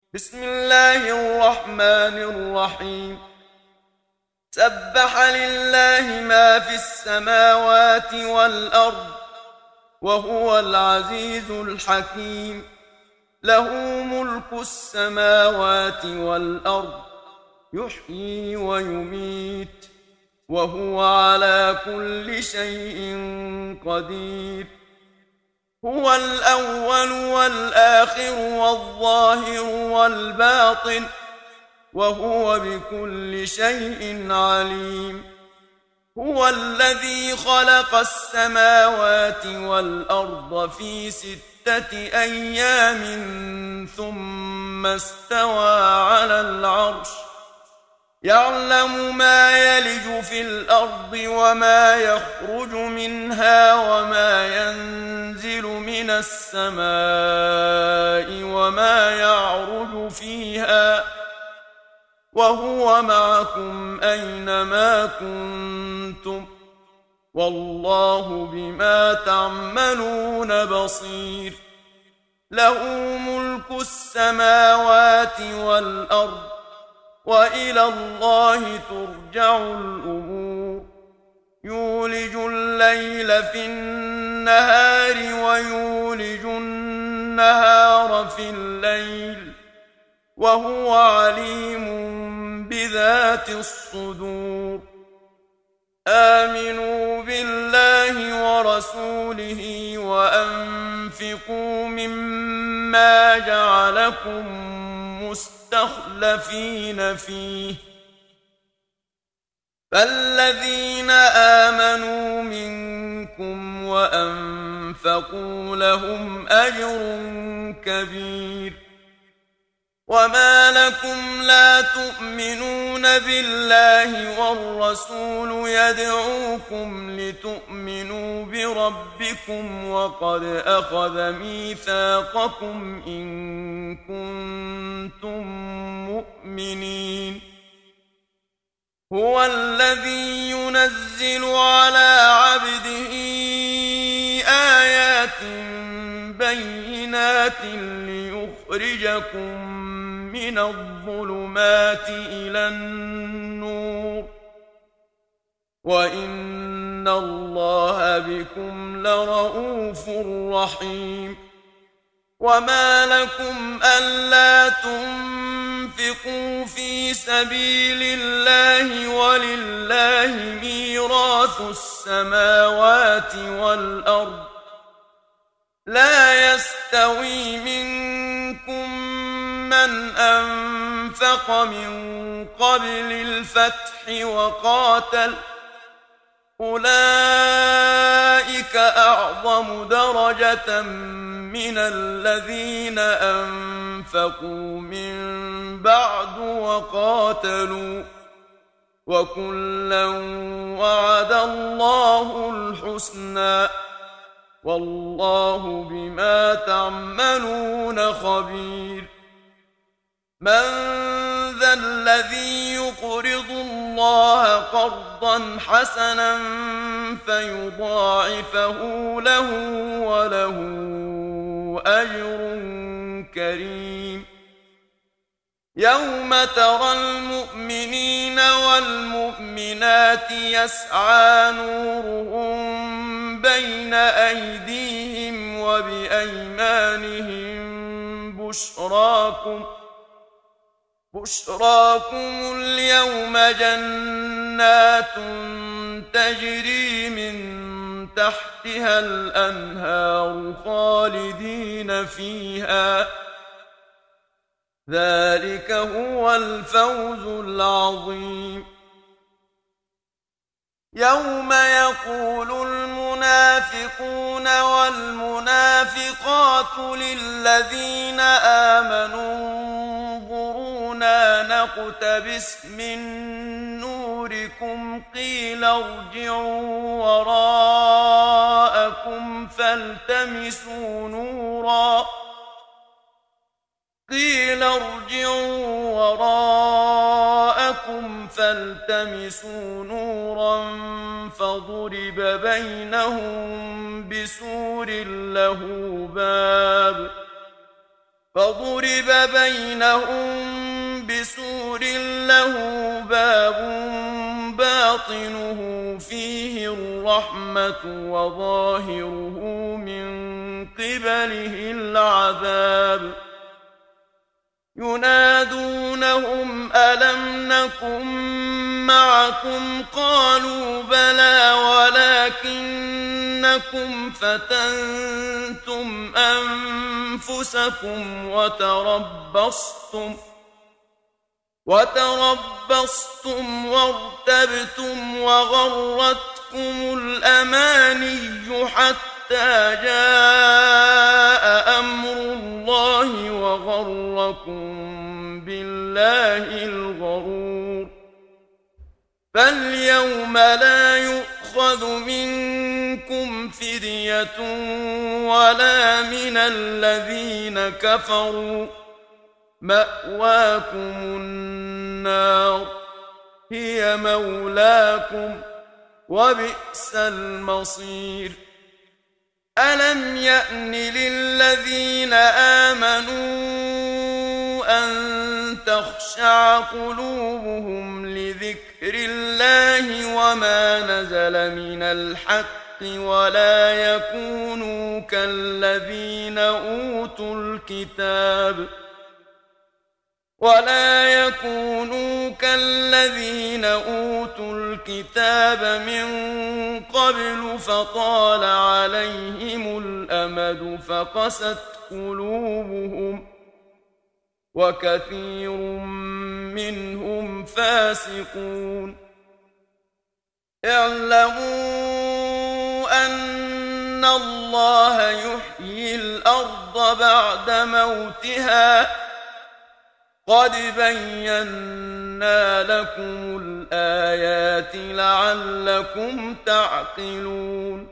بسم الله الرحمن الرحيم. سبح لله ما في السماوات والأرض وهو العزيز الحكيم. له ملك السماوات والأرض، يحيي ويميت، وهو على كل شيء قدير. هو الأول والآخر والظاهر والباطن، وهو بكل شيء عليم. هو الذي خلق السماوات والأرض في 6 أيام ثم استوى على العرش، يعلم ما يلج في الأرض وما يخرج منها وما ينزل من السماء وما يعرج فيها، وهو معكم أينما كنتم، والله بما تعملون بصير. له ملك السماوات والأرض، وإلى الله ترجع الأمور. يولج الليل في النهار ويولج النهار في الليل، وهو عليم بذات الصدور. آمنوا بالله ورسوله وأنفقوا مما جعلكم مستخلفين فيه، فالذين آمنوا منكم وأنفقوا لهم أجر كبير. وما لكم لا تؤمنون بالله والرسول يدعوكم لتؤمنوا بربكم وقد أخذ ميثاقكم إن كنتم مؤمنين. هو الذي ينزل على عبده آيات بينات ليخرجكم من الظلمات إلى النور، وإن الله بكم لرءوف رحيم. وما لكم ألا تنفقوا في سبيل الله ولله ميراث السماوات والأرض، لا يستوي منكم من أنفق من قبل الفتح وقاتل، أولئك أعظم درجة من الذين أنفقوا من بعد وقاتلوا، وكلا وعد الله الحسنى، والله بما تعملون خبير. من ذا الذي يقرض الله قرضا حسنا فيضاعفه له وله أجر كريم؟ يوم ترى المؤمنين والمؤمنات يسعى نورهم بين أيديهم وبأيمانهم بشراكم اليوم جنات تجري من تحتها الأنهار خالدين فيها، ذلك هو الفوز العظيم. يوم يقول المنافقون والمنافقات للذين آمنوا انظرونا نقتبس من نوركم قيل ارجعوا وراءكم فالتمسوا نورا فضرب بينهم بسور له باب فضرب بينهم بسور له باب باطنه فيه الرحمة وظاهره من قبله العذاب ينادونهم ألم نكن معكم قالوا بلى ولكنكم فتنتم أنفسكم وتربصتم وارتبتم وغرتكم الأماني حتى جاء أمر الله وغركم بالله الغرور فاليوم لا يؤخذ منكم فدية ولا من الذين كفروا مأواكم النار هي مولاكم وبئس المصير ألم يأن للذين آمنوا أن تخشع قلوبهم لذكر الله وما نزل من الحق ولا يكونوا كالذين أوتوا الكتاب من قبل فطال عليهم الأمد فقست قلوبهم وكثير منهم فاسقون اعلموا أن الله يحيي الأرض بعد موتها قد بينا لكم الآيات لعلكم تعقلون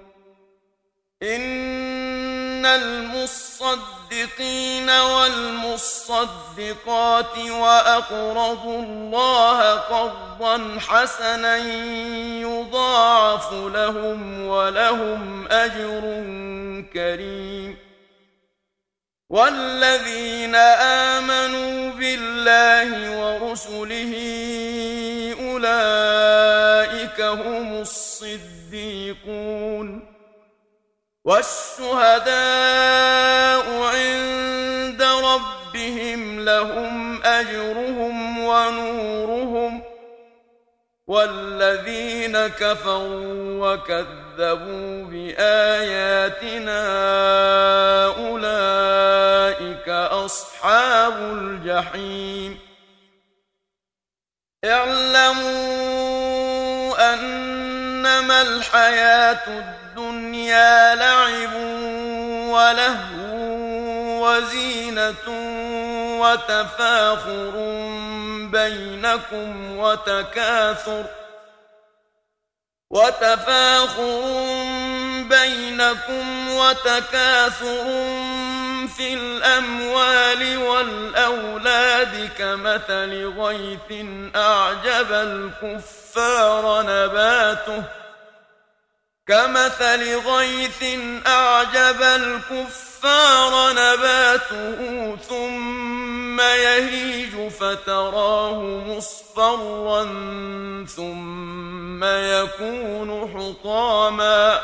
إن المصدقين والمصدقات وأقرضوا الله قرضا حسنا يضاعف لهم ولهم أجر كريم والذين آمنوا بالله ورسله أولئك هم الصديقون والشهداء عند ربهم لهم أجرهم ونورهم والذين كفروا وكذبوا بآياتنا أولئك أصحاب الجحيم اعلموا أنما الحياة الدنيا لعب ولهو وزينة وتفاخر في الأموال والأولاد كمثل غيث أعجب الكفار نباته ثم يهيج فتراه مصفرا ثم يكون حطاما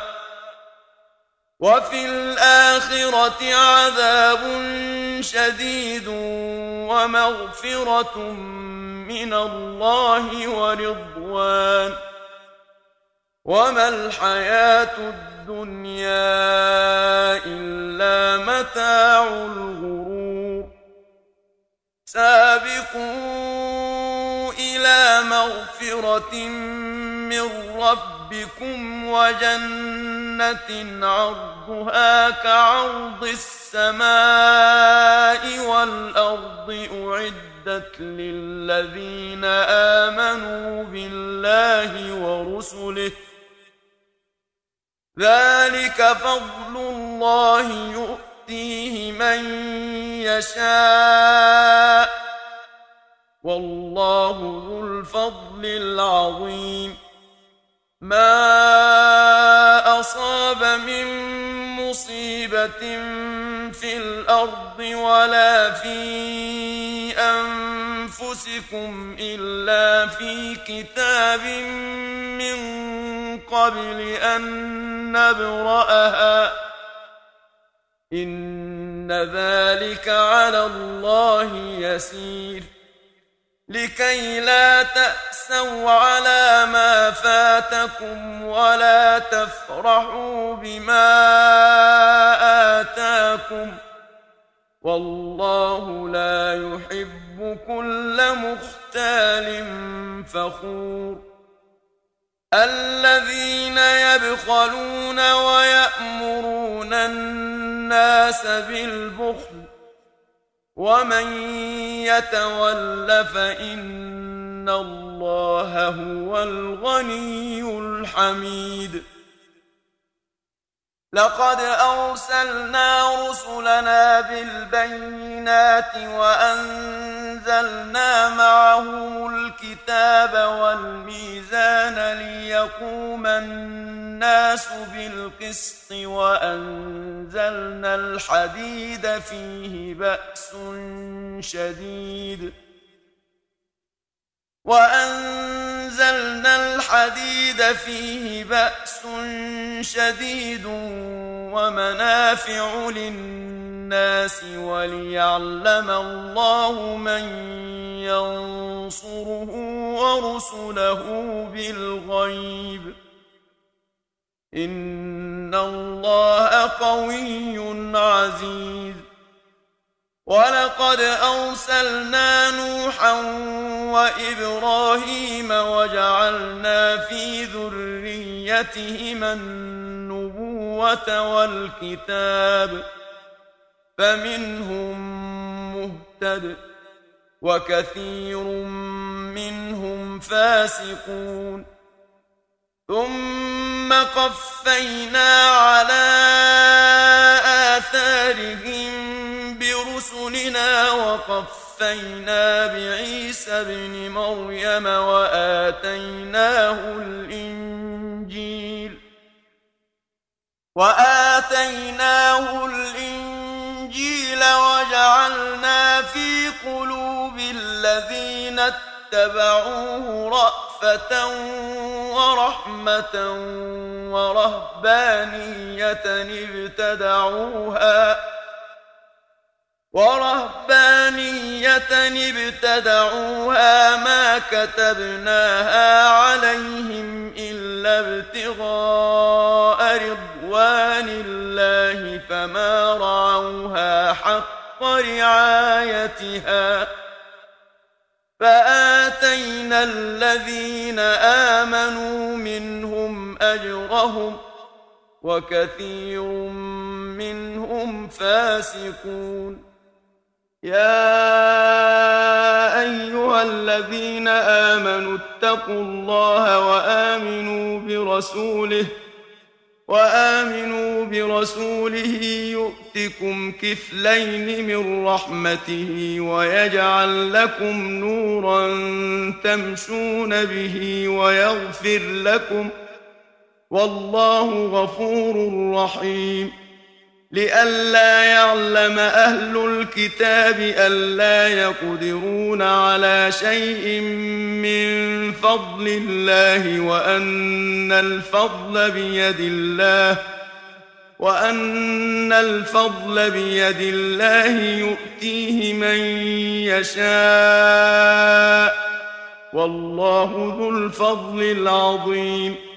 وفي الآخرة عذاب شديد ومغفرة من الله ورضوان وما الحياة الدنيا إلا متاع الغرور سابقوا إلى مغفرة من ربكم وجنة عرضها كعرض السماء والأرض أعدت للذين آمنوا بالله ورسله ذلك فضل الله يؤتيه من يشاء والله ذو الفضل العظيم ما أصاب من مصيبة في الأرض ولا في أنفسكم إلا في كتاب من قبل أن نبرأها إن ذلك على الله يسير لكي لا تأسوا على ما فاتكم ولا تفرحوا بما آتاكم والله لا يحب كل مختال فخور الذين يبخلون ويأمرون الناس بالبخل ومن يتول فإن الله هو الغني الحميد لقد أرسلنا رسلنا بالبينات وأنزلنا معهم الكتاب والميزان ليقوم الناس بالقسط وأنزلنا الحديد فيه بأس شديد ومنافع للناس وليعلم الله من ينصره ورسله بالغيب إن الله قوي عزيز ولقد أرسلنا نوحا وإبراهيم وجعلنا في ذريتهما النبوة والكتاب فمنهم مهتد وكثير منهم فاسقون ثم قفينا على آثارهم برسلنا وقفينا بعيسى ابن مريم وآتيناه الإنجيل وجعلنا في قلوب الذين اتبعوه رأفة ورحمة ورهبانية ابتدعوها ما كتبناها عليهم إلا ابتغاء رضوان الله فما رعوها حق رعايتها فآتينا الذين آمنوا منهم أجرهم وكثير منهم فاسقون يا أيها الذين آمنوا اتقوا الله وآمنوا برسوله يؤتكم كفلين من رحمته ويجعل لكم نورا تمشون به ويغفر لكم والله غفور رحيم لئلا يعلم أهل الكتاب ألا يقدرون على شيء من فضل الله وأن الفضل بيد الله يؤتيه من يشاء والله ذو الفضل العظيم